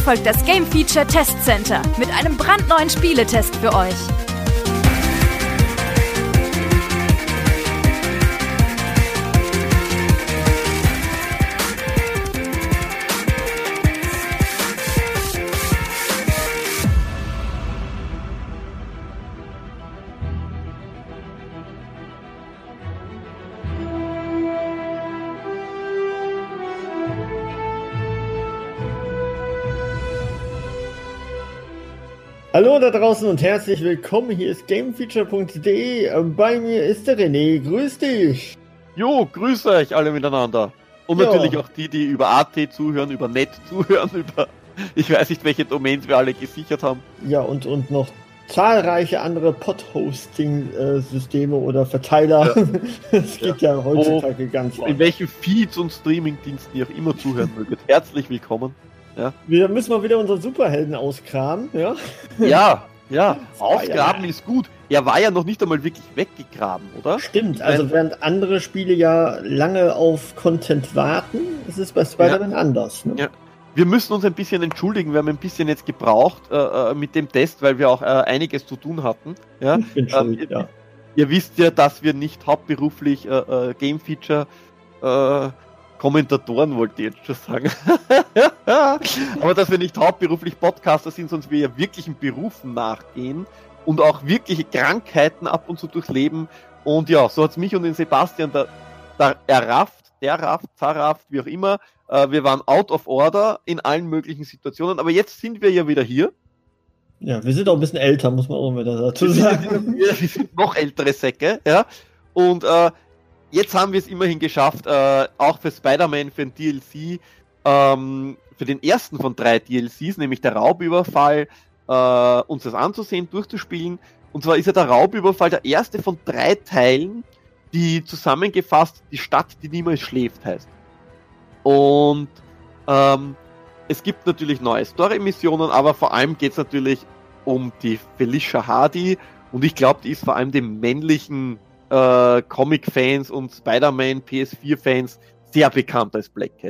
folgt das Game Feature Test Center mit einem brandneuen Spieletest für euch. Hallo da draußen und herzlich willkommen, hier ist gamefeature.de, bei mir ist der René, grüß dich! Jo, grüß euch alle miteinander. Und natürlich auch die über AT zuhören, über Net zuhören, über, ich weiß nicht, welche Domains wir alle gesichert haben. Ja, und noch zahlreiche andere Pod-Hosting-Systeme oder Verteiler. Das geht ja heutzutage ganz weit. In welchen Feeds und Streaming-Diensten ihr auch immer zuhören mögt. Herzlich willkommen. Ja. Wir müssen mal wieder unseren Superhelden auskramen, ja? Ja, ausgraben ist gut. Er war ja noch nicht einmal wirklich weggegraben, oder? Stimmt, also während andere Spiele ja lange auf Content warten, ist es bei Spider-Man anders. Ne? Ja. Wir müssen uns ein bisschen entschuldigen, wir haben ein bisschen jetzt gebraucht mit dem Test, weil wir auch einiges zu tun hatten. Ja? Ich bin schuld, ja. Ihr wisst ja, dass wir nicht hauptberuflich Game Feature Kommentatoren wollte ich jetzt schon sagen. Aber dass wir nicht hauptberuflich Podcaster sind, sonst wir ja wirklichen Berufen nachgehen und auch wirkliche Krankheiten ab und zu durchleben. Und ja, so hat's mich und den Sebastian zerrafft, wie auch immer. Wir waren out of order in allen möglichen Situationen, aber jetzt sind wir ja wieder hier. Ja, wir sind auch ein bisschen älter, muss man auch wieder dazu sagen. Wir sind noch ältere Säcke, ja. Und jetzt haben wir es immerhin geschafft, auch für Spider-Man, für ein DLC, für den ersten von 3 DLCs, nämlich der Raubüberfall, uns das anzusehen, durchzuspielen. Und zwar ist ja der Raubüberfall der erste von 3 Teilen, die zusammengefasst die Stadt, die niemals schläft, heißt. Und es gibt natürlich neue Story-Missionen, aber vor allem geht es natürlich um die Felicia Hardy. Und ich glaube, die ist vor allem dem männlichen Comic-Fans und Spider-Man PS4-Fans sehr bekannt als Black Cat.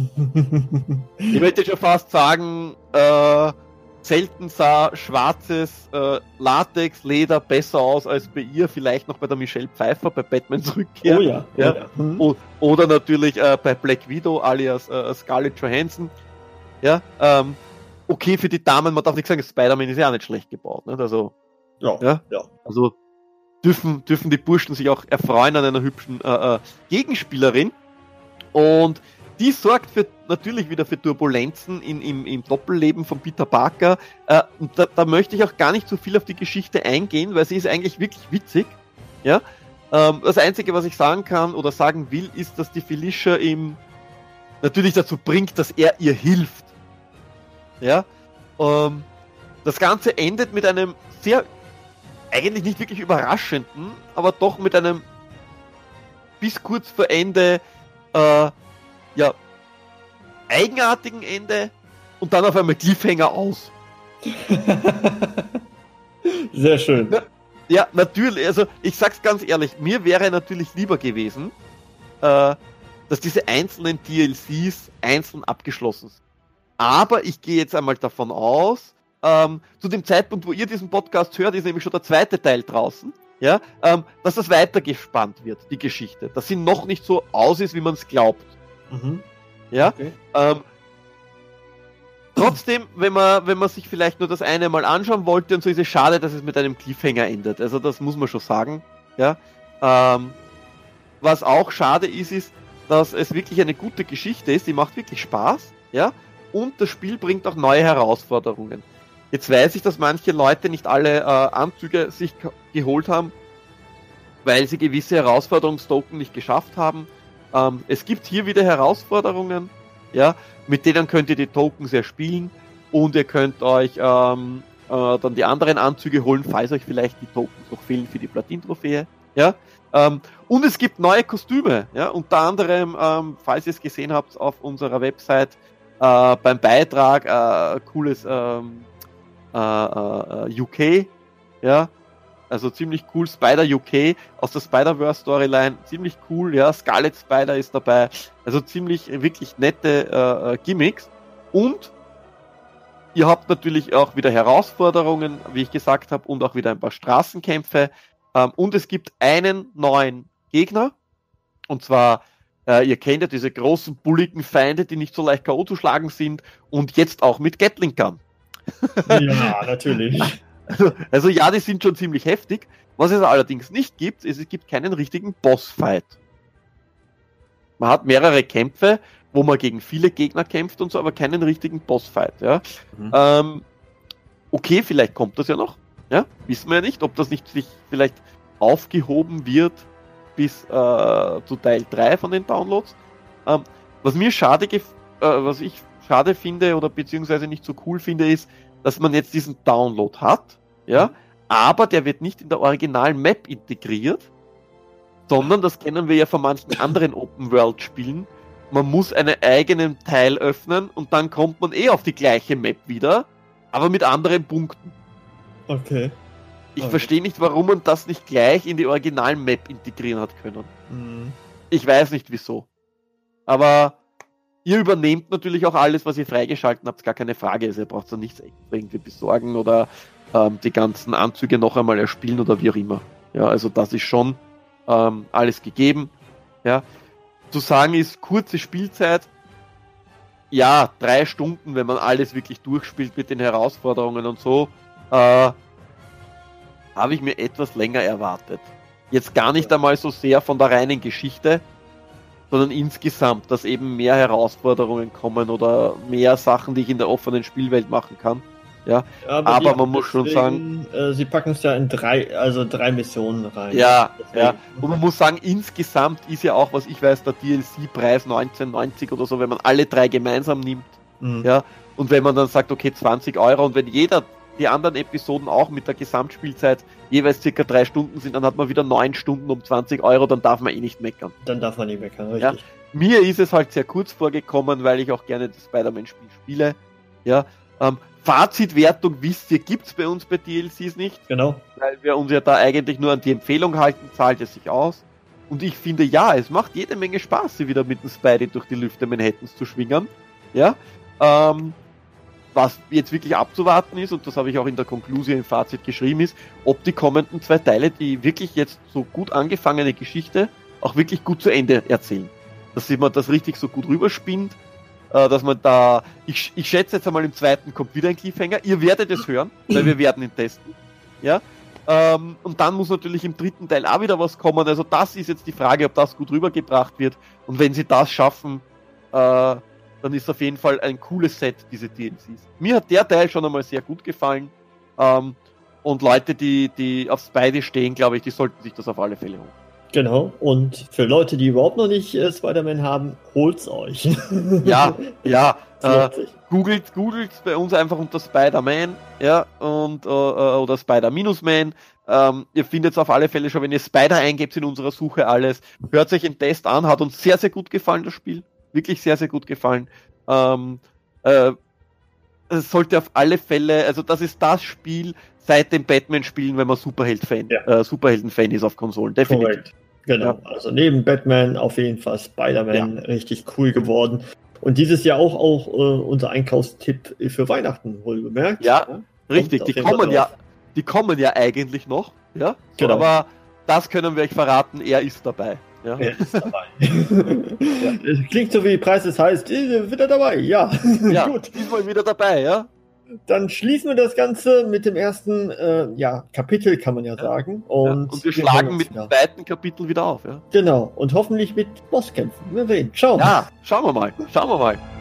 Ich möchte schon fast sagen, selten sah schwarzes Latex-Leder besser aus als bei ihr, vielleicht noch bei der Michelle Pfeiffer bei Batmans Rückkehr. Oh ja. Oder natürlich bei Black Widow alias Scarlett Johansson. Ja, okay, für die Damen, man darf nicht sagen, Spider-Man ist ja auch nicht schlecht gebaut. Nicht? Also, ja. Also dürfen die Burschen sich auch erfreuen an einer hübschen Gegenspielerin. Und die sorgt natürlich wieder für Turbulenzen im Doppelleben von Peter Parker. Und da möchte ich auch gar nicht so viel auf die Geschichte eingehen, weil sie ist eigentlich wirklich witzig. Ja? Das Einzige, was ich sagen kann oder sagen will, ist, dass die Felicia ihm natürlich dazu bringt, dass er ihr hilft. Ja? Das Ganze endet mit einem sehr eigentlich nicht wirklich überraschenden, aber doch mit einem bis kurz vor Ende eigenartigen Ende und dann auf einmal Cliffhanger aus. Sehr schön. Ja, natürlich, also ich sag's ganz ehrlich, mir wäre natürlich lieber gewesen, dass diese einzelnen DLCs einzeln abgeschlossen sind. Aber ich gehe jetzt einmal davon aus, zu dem Zeitpunkt, wo ihr diesen Podcast hört, ist nämlich schon der 2. Teil draußen, ja, dass das weitergespannt wird, die Geschichte, dass sie noch nicht so aus ist, wie man es glaubt. Ja, okay. Trotzdem, wenn man sich vielleicht nur das eine mal anschauen wollte und so, ist es schade, dass es mit einem Cliffhanger endet, also das muss man schon sagen, ja. Was auch schade ist, dass es wirklich eine gute Geschichte ist, die macht wirklich Spaß, ja, und das Spiel bringt auch neue Herausforderungen. Jetzt weiß ich, dass manche Leute nicht alle Anzüge sich geholt haben, weil sie gewisse Herausforderungstoken nicht geschafft haben. Es gibt hier wieder Herausforderungen, ja, mit denen könnt ihr die Tokens erspielen und ihr könnt euch dann die anderen Anzüge holen, falls euch vielleicht die Tokens noch fehlen für die Platin-Trophäe. Ja? Und es gibt neue Kostüme, ja, unter anderem, falls ihr es gesehen habt auf unserer Website, beim Beitrag cooles UK, ja, also ziemlich cool, Spider UK aus der Spider-Verse Storyline, ziemlich cool, ja, Scarlet Spider ist dabei, also ziemlich, wirklich nette Gimmicks und Ihr habt natürlich auch wieder Herausforderungen, wie ich gesagt habe, und auch wieder ein paar Straßenkämpfe. Und es gibt einen neuen Gegner. Und zwar, ihr kennt ja diese großen, bulligen Feinde, die nicht so leicht K.O. zu schlagen sind. Und jetzt auch mit Gatling Gun. Ja, natürlich. Also ja, die sind schon ziemlich heftig. Was es allerdings nicht gibt, ist, es gibt keinen richtigen Bossfight. Man hat mehrere Kämpfe, wo man gegen viele Gegner kämpft und so, aber keinen richtigen Bossfight. Ja? Okay, vielleicht kommt das ja noch. Ja? Wissen wir ja nicht, ob das nicht sich vielleicht aufgehoben wird bis zu Teil 3 von den Downloads. Was ich schade finde oder beziehungsweise nicht so cool finde, ist, dass man jetzt diesen Download hat, ja, aber der wird nicht in der originalen Map integriert, sondern das kennen wir ja von manchen anderen Open-World-Spielen. Man muss einen eigenen Teil öffnen und dann kommt man auf die gleiche Map wieder, aber mit anderen Punkten. Okay. Ich verstehe nicht, warum man das nicht gleich in die originalen Map integrieren hat können. Ich weiß nicht wieso. Aber ihr übernehmt natürlich auch alles, was ihr freigeschalten habt, gar keine Frage. Also ihr braucht da nichts extra irgendwie besorgen oder die ganzen Anzüge noch einmal erspielen oder wie auch immer. Ja, also das ist schon alles gegeben. Ja. Zu sagen ist, kurze Spielzeit, ja, 3 Stunden, wenn man alles wirklich durchspielt mit den Herausforderungen und so, habe ich mir etwas länger erwartet. Jetzt gar nicht einmal so sehr von der reinen Geschichte, sondern insgesamt, dass eben mehr Herausforderungen kommen oder mehr Sachen, die ich in der offenen Spielwelt machen kann. Ja, aber man muss schon sagen, sie packen es ja in 3 Missionen rein. Ja, ja. Und man muss sagen, insgesamt ist ja auch, was ich weiß, der DLC-Preis 19,90 oder so, wenn man alle 3 gemeinsam nimmt. Ja, und wenn man dann sagt, okay, 20 Euro und wenn jeder die anderen Episoden auch mit der Gesamtspielzeit jeweils circa 3 Stunden sind, dann hat man wieder 9 Stunden um 20 Euro, dann darf man nicht meckern. Dann darf man nicht meckern, richtig. Ja. Mir ist es halt sehr kurz vorgekommen, weil ich auch gerne das Spider-Man-Spiel spiele. Ja, Fazitwertung, wisst ihr, gibt's bei uns bei DLCs nicht. Genau. Weil wir uns ja da eigentlich nur an die Empfehlung halten, zahlt es sich aus. Und ich finde, ja, es macht jede Menge Spaß, sie wieder mit dem Spidey durch die Lüfte Manhattans zu schwingern. Ja, was jetzt wirklich abzuwarten ist, und das habe ich auch in der Konklusion im Fazit geschrieben, ist, ob die kommenden 2 Teile, die wirklich jetzt so gut angefangene Geschichte, auch wirklich gut zu Ende erzählen. Dass man das richtig so gut rüberspinnt, dass man da, ich schätze jetzt einmal im 2. kommt wieder ein Cliffhanger, ihr werdet es hören, weil wir werden ihn testen, ja, und dann muss natürlich im 3. Teil auch wieder was kommen, also das ist jetzt die Frage, ob das gut rübergebracht wird, und wenn sie das schaffen, dann ist auf jeden Fall ein cooles Set, diese DLCs. Mir hat der Teil schon einmal sehr gut gefallen, und Leute, die auf Spidey stehen, glaube ich, die sollten sich das auf alle Fälle holen. Genau, und für Leute, die überhaupt noch nicht Spider-Man haben, holt's euch. Ja, googelt bei uns einfach unter Spider-Man, ja, und oder Spider-Man. Ihr findet es auf alle Fälle schon, wenn ihr Spider eingebt in unserer Suche alles. Hört euch den Test an, hat uns sehr, sehr gut gefallen, das Spiel. Wirklich sehr, sehr gut gefallen. Es sollte auf alle Fälle, also das ist das Spiel seit den Batman-Spielen, wenn man Superhelden-Fan ist auf Konsolen. Definitiv. Korrekt. Genau, ja. Also neben Batman auf jeden Fall Spider-Man richtig cool geworden. Und dieses Jahr auch unser Einkaufstipp für Weihnachten, wohlgemerkt. Ja, richtig. Die kommen ja eigentlich noch. Ja, genau. Aber das können wir euch verraten, er ist dabei. Ja. Er ist dabei. Ja. Klingt so wie Preis ist heißt, wieder dabei, ja. Ja, gut. Diesmal wieder dabei, ja. Dann schließen wir das Ganze mit dem ersten Kapitel, kann man ja sagen. Und wir schlagen mit dem 2. Kapitel wieder auf. Ja. Genau, und hoffentlich mit Bosskämpfen. Wir sehen. Schauen wir mal. Schauen wir mal.